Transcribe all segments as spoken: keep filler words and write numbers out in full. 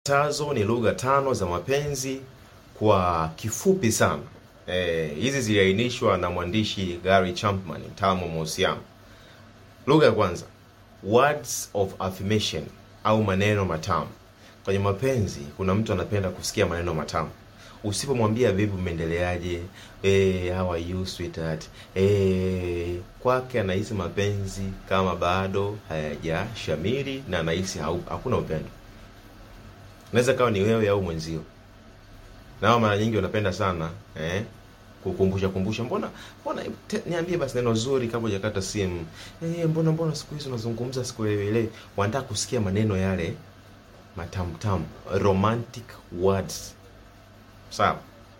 Tazo ni lugha tano za mapenzi kwa kifupi sana. Eh, hizi ziliainishwa na mwandishi Gary Chapman, mtaalamu wa mahusiano. Lugha ya kwanza, words of affirmation au maneno matamu. Kwenye mapenzi kuna mtu anapenda kusikia maneno matamu. Usipomwambia vipi umeendeleaje, eh how are you sweetheart, eh kwake anahisi mapenzi kama bado hayajashamiri na anahisi hakuna upendo. Naweza kawa ni wewe au mwenzio. Nao mara nyingi wanapenda sana eh kukumbusha kumbusha, mbona mbona niambie basi neno zuri kabla hujakata simu. Eh mbona mbona siku hizo unazungumza siku ile. Wanataka kusikia maneno yale matamu tamu, romantic words. Sawa.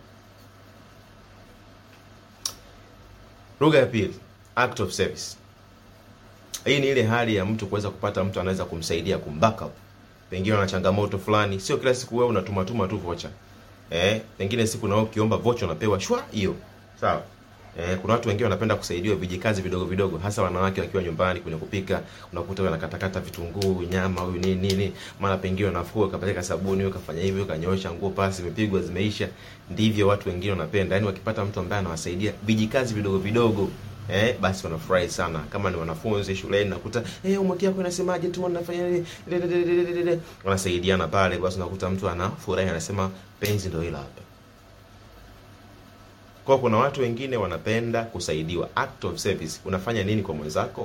Lugha ya pili, act of service. Hii ni ile hali ya mtu kuweza kupata mtu anaweza kumsaidia kumbackup. Pengine ana changamoto fulani, sio kila siku wewe unatuma tuma tu vocha. Eh, pengine siku nao ukiomba vocha unapewa shwa hiyo. Sawa. Eh, kuna watu wengine wanapenda kusaidiwa vijikazi vidogo vidogo, hasa wanawake wakiwa nyumbani kwenye kupika, unakuta wanakatakata vitunguu, nyama au nini nini, mara pengine wanafua kapeleka sabuni, ukafanya hivyo, ukanyosha nguo, pasi imepigwa zimeisha. Ndivyo watu wengine wanapenda. Yaani wakipata mtu ambaye anawasaidia vijikazi vidogo vidogo, eh basi wanafurahi sana. Kama ni wanafunzi shuleni nakuta eh homework yako inasemaje tu wanafanya nini, wanasaidiana pale, basi unakuta mtu anafurahi, anasema penzi ndio hilo hapa. Kwa kuna watu wengine wanapenda kusaidiwa, act of service. Unafanya nini kwa mwenzako?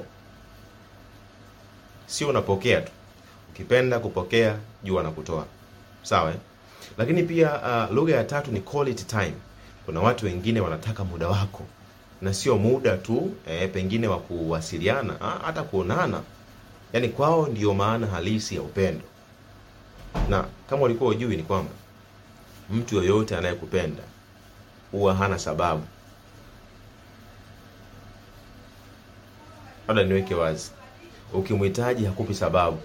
Sio unapokea tu. Ukipenda kupokea, jua na kutoa. Sawa eh? Lakini pia uh, lugha ya tatu ni quality time. Kuna watu wengine wanataka muda wako. Na sio muda tu eh, pengine wa kuwasiliana, hata kuonana. Yaani kwao ndio maana halisi ya upendo. Na kama ulikuwa hujui ni kwamba mtu yoyote anayekupenda huwa hana sababu. Labda niweke wazi, ukimhitaji hakupi sababu.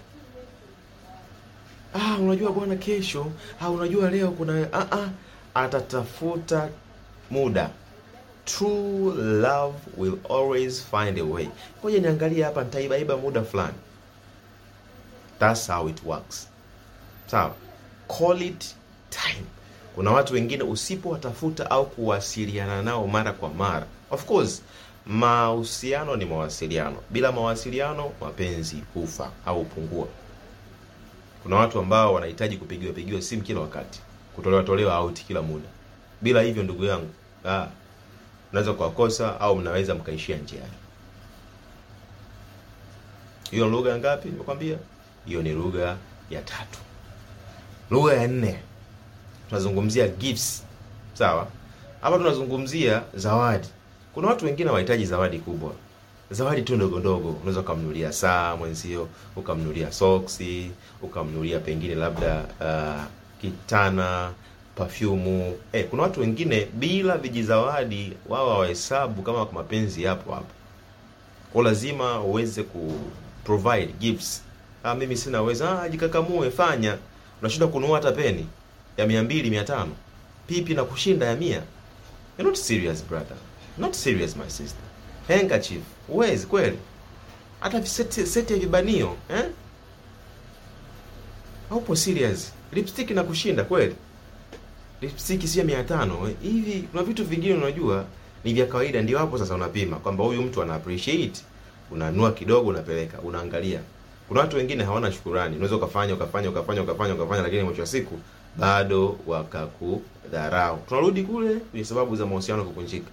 Ah, unajua bwana kesho, ah unajua leo kuna ah ah atatafuta muda. True love will always find a way. Ngoja niangalie hapa nitaibaiba muda fulani. That's how it works. Sawa. Call it time. Kuna watu wengine usipowatafuta au kuwasiliana nao mara kwa mara. Of course, mahusiano ni mawasiliano. Bila mawasiliano mapenzi hufa au hupungua. Kuna watu ambao wanahitaji kupigiwa pigiwa simu kila wakati, kutolewa tolewa out kila muda. Bila hivyo ndugu yangu, ah unaweza kukosa au mnaweza mkaishia njiani. Hiyo lugha ngapi nimekwambia? Hiyo ni lugha ya tatu. Lugha ya nne, tunazungumzia gifts. Sawa? Hapa tunazungumzia zawadi. Kuna watu wengine wanahitaji zawadi kubwa. Zawadi tu ndogo ndogo, unaweza kumnunulia saa mwenzio, ukamnunulia soksi, ukamnunulia pengine labda uh, kitana, perfume. Eh, kuna watu wengine bila vijizawadi wao wahesabu kama kwa mapenzi hapo hapo. Kwa lazima uweze ku provide gifts. Ah, mimi sina uwezo. Ah, jikakamue fanya. Unashinda kununua hata peni ya mia mbili mia tano. Pipi na kushinda ya mia. You're not serious brother. Not serious my sister. Handkerchief. Uwezi kweli? Hata seti seti ya vibanio, eh? Haupo serious. Lipstick na kushinda kweli? Lipstick sio mia tano. Hivi kuna vitu vingine unajua ni vya kawaida, ndio hapo sasa unapima kwamba huyu mtu ana appreciate. Unanua kidogo unapeleka, unaangalia. Kuna watu wengine hawana shukrani. Unaweza ukafanya ukafanya ukafanya ukafanya ukafanya lakini mwisho wa siku bado wakakudharau. Tunarudi kule ni sababu za mahusiano kuvunjika.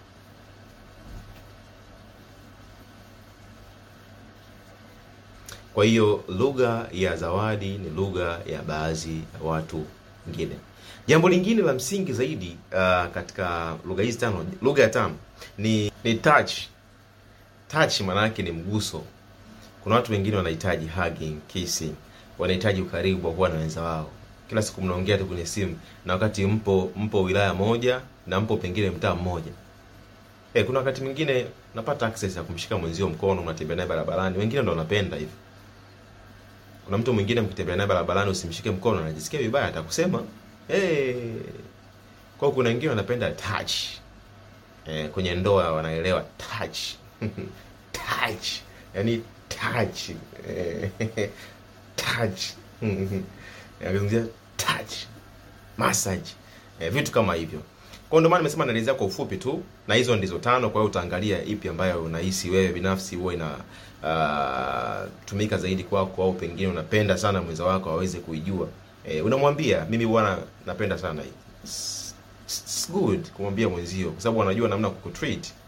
Kwa hiyo lugha ya zawadi ni lugha ya baadhi ya watu wengine. Jambo lingine la msingi zaidi uh, katika lugha hizi tano, lugha ya tano ni ni touch. Touch maana yake ni mguso. Kuna watu wengine wanahitaji hugging, kissing, wanahitaji ukaribu wa kuwa na wenza wao. Kila siku mnaongea tu kwenye simu na wakati mpo mpo wilaya moja na mpo pengine mtaa mmoja. Eh, kuna wakati mwingine napata access ya kumshika mwenzio mkono, mnatembea naye barabarani. Wengine ndio wanapenda hivyo. Kuna mtu mwingine mkitembea naye barabarani usimshike mkono anajisikia vibaya, atakusema eh. Kwa kuna wengine wanapenda touch. Eh, kwenye ndoa wanaelewa touch. Touch. Yaani touch. Eh, touch. Akizungumzia touch, massage, eh, vitu kama hivyo. Kwa ndio maana nimesema naelezea kwa ufupi tu, na hizo ndizo tano. Kwa hiyo utaangalia ipi ambayo unahisi wewe binafsi huwa ina uh, tumika zaidi kwako, au pengine unapenda sana mwenza wako aweze kuijua. Eh, unamwambia mimi bwana napenda sana hii. It's good kumwambia mwenzio, kwa sababu anajua namna kukutreat.